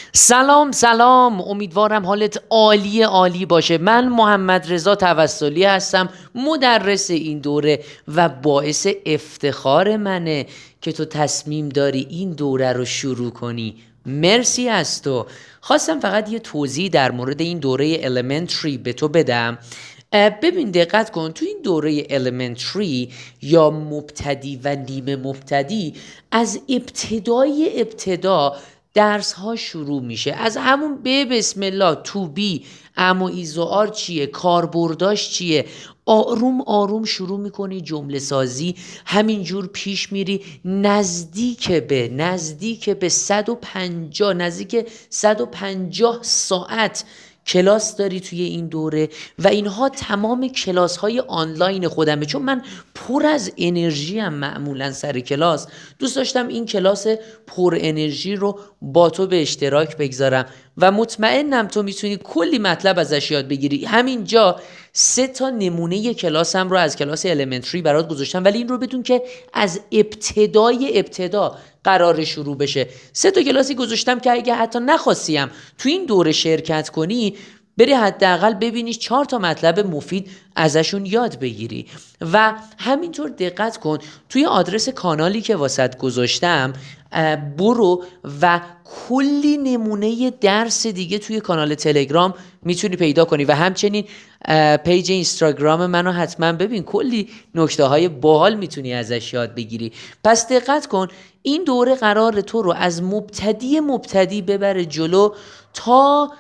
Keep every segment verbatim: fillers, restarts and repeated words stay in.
سلام سلام، امیدوارم حالت عالی عالی باشه. من محمد رضا توسلی هستم، مدرس این دوره و باعث افتخار منه که تو تصمیم داری این دوره رو شروع کنی. مرسی از تو. خواستم فقط یه توضیح در مورد این دوره Elementary به تو بدم. ببین دقت کن، تو این دوره Elementary یا مبتدی و نیمه مبتدی از ابتدای ابتدا درس ها شروع میشه. از همون به بسم الله تو بی اما ایزوآر چیه، کاربرداش چیه، آروم آروم شروع میکنی جمله سازی، همینجور پیش میری نزدیک به نزدیک به صد و پنجاه نزدیک صد و پنجاه ساعت کلاس داری توی این دوره و اینها تمام کلاس های آنلاین خودمه. چون من پر از انرژی هم معمولا سر کلاس، دوست داشتم این کلاس پر انرژی رو با تو به اشتراک بگذارم و مطمئنم تو میتونی کلی مطلب ازش یاد بگیری. همینجا سه تا نمونه کلاسم رو از کلاس Elementary برات گذاشتم، ولی این رو بدون که از ابتدای ابتدا قرار شروع بشه. سه تا کلاسی گذاشتم که اگه حتی نخواستیم تو این دوره شرکت کنی، بری حداقل ببینی چهار تا مطلب مفید ازشون یاد بگیری. و همینطور دقت کن توی آدرس کانالی که واسط گذاشتم برو و کلی نمونه درس دیگه توی کانال تلگرام میتونی پیدا کنی و همچنین پیج اینستاگرام منو حتما ببین، کلی نکته های باحال میتونی ازش یاد بگیری. پس دقت کن، این دوره قرار تو رو از مبتدی مبتدی ببره جلو تا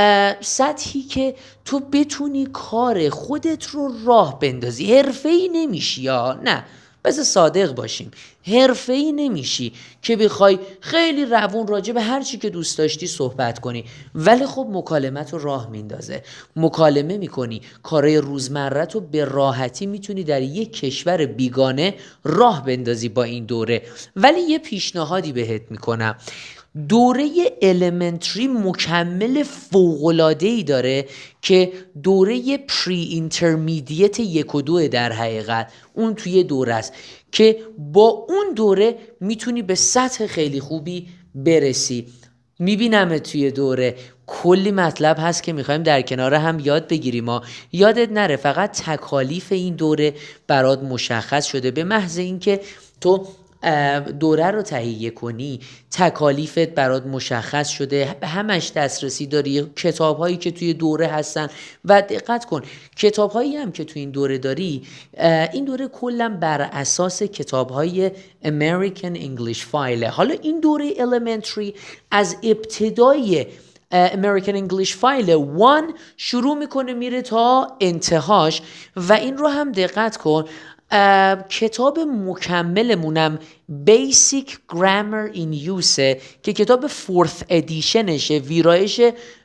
سطحی که تو بتونی کار خودت رو راه بندازی. حرفه‌ای نمیشی یا نه، بس صادق باشیم، حرفه‌ای نمیشی که بخوای خیلی روون راجع به هر چی که دوست داشتی صحبت کنی، ولی خب مکالمت رو راه میندازه. مکالمه میکنی، کارهای روزمره تو به راحتی میتونی در یک کشور بیگانه راه بندازی با این دوره. ولی یه پیشنهادی بهت میکنم، دوره Elementary مکمل فوق‌العاده‌ای داره که دوره پری اینترمیدیت یک و دو در حقیقت اون توی دوره است که با اون دوره میتونی به سطح خیلی خوبی برسی. میبینم توی دوره کلی مطلب هست که میخوایم در کنار هم یاد بگیریم. ما یادت نره فقط تکالیف این دوره برات مشخص شده. به محض اینکه تو دوره رو تهیه کنی تکالیفت برات مشخص شده، به همش دسترسی داری. کتاب هایی که توی دوره هستن و دقت کن کتاب هایی هم که توی این دوره داری، این دوره کلا بر اساس کتاب های American English File. حالا این دوره Elementary از ابتدای American English File یک شروع میکنه میره تا انتهاش و این رو هم دقت کن کتاب مکملمونم Basic Grammar in Use که کتاب فورث ادیشنشه، ویرایش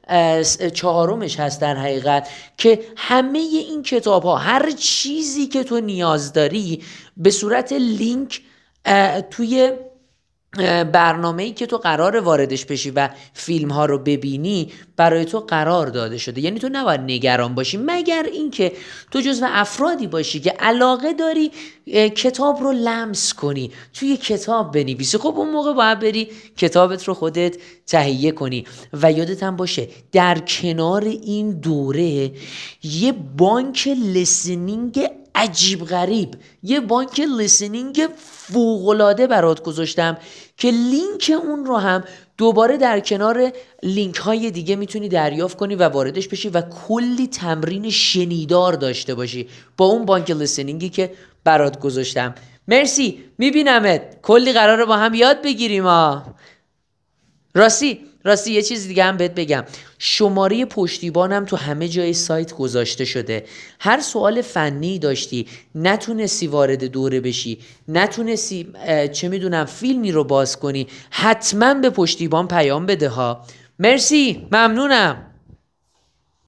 چهارمش هست در حقیقت، که همه این کتاب ها هر چیزی که تو نیاز داری به صورت لینک توی برنامه‌ای که تو قرار واردش بشی و فیلم ها رو ببینی برای تو قرار داده شده. یعنی تو نباید نگران باشی، مگر اینکه تو جزو افرادی باشی که علاقه داری کتاب رو لمس کنی، توی کتاب بنویسی. خب اون موقع باید بری کتابت رو خودت تهیه کنی. و یادت هم باشه در کنار این دوره یه بانک لسنینگ عجیب غریب، یه بانک لسنینگ فوق‌العاده برات گذاشتم که لینک اون رو هم دوباره در کنار لینک های دیگه میتونی دریافت کنی و واردش بشی و کلی تمرین شنیدار داشته باشی با اون بانک لسنینگی که برات گذاشتم. مرسی، میبینمت. کلی قراره با هم یاد بگیریم ها. راستی راستی یه چیز دیگه هم بهت بگم، شماره پشتیبانم تو همه جای سایت گذاشته شده. هر سوال فنی داشتی، نتونستی وارد دوره بشی، نتونستی چه میدونم فیلمی رو باز کنی، حتما به پشتیبان پیام بده ها. مرسی، ممنونم.